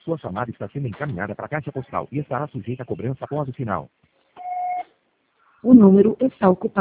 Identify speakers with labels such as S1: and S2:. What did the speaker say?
S1: Sua chamada está sendo encaminhada para a caixa postal e estará sujeita a cobrança após o sinal.
S2: O número está ocupado.